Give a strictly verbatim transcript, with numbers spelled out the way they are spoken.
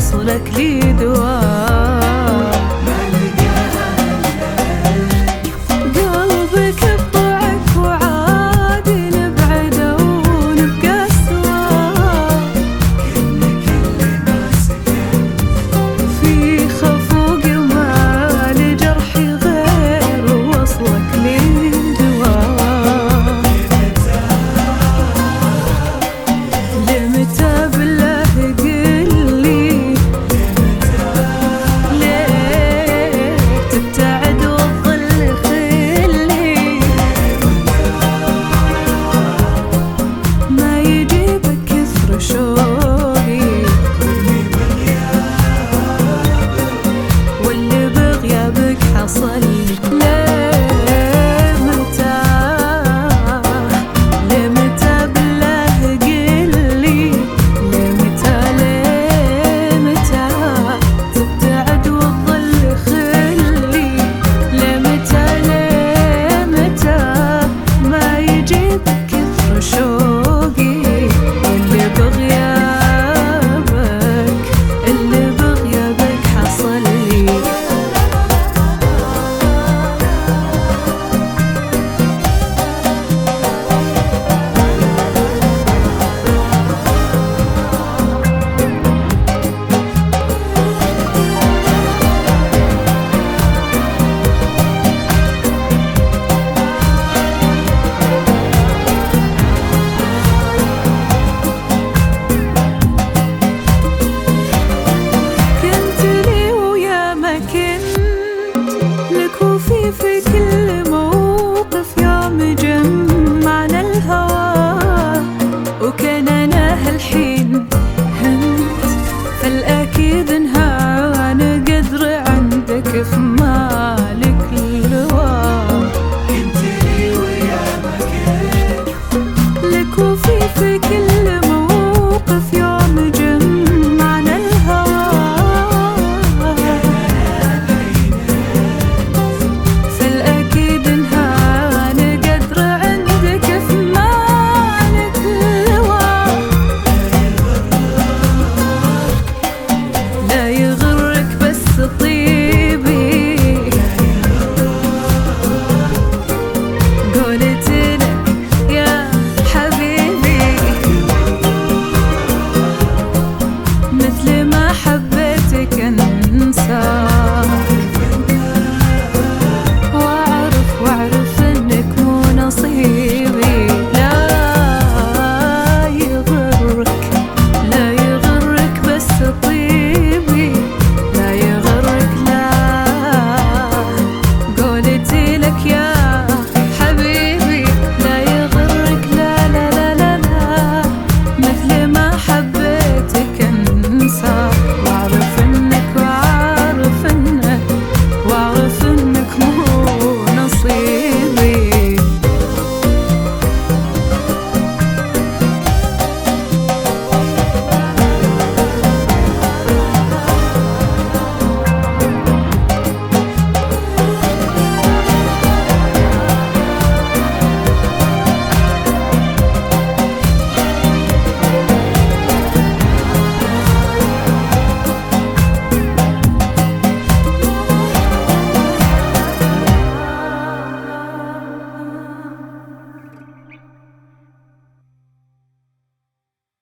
وصلك لي دواء قلبك بضعك وعادي نبعد ونبقى سوا في خفوق ما لجرحي غير وصلك لي دواء لمتى بالله قلي ليه تبتعد وتظل خلي ما يجيبك كثر شوقي واللي بغيابك حصل ليه متى ليه متى بالله قلي ليه متى ليه متى تبتعد وتظل خلي ليه متى ليه متى ما يجيبك كثر شوقي واللي بغيابك اللي بغيابك حصل لي كنت لي ويا ما كنت لك وفي في كل موقف يوم جمعنا الهوى وكان انا هالحين هنت فالأكيد انه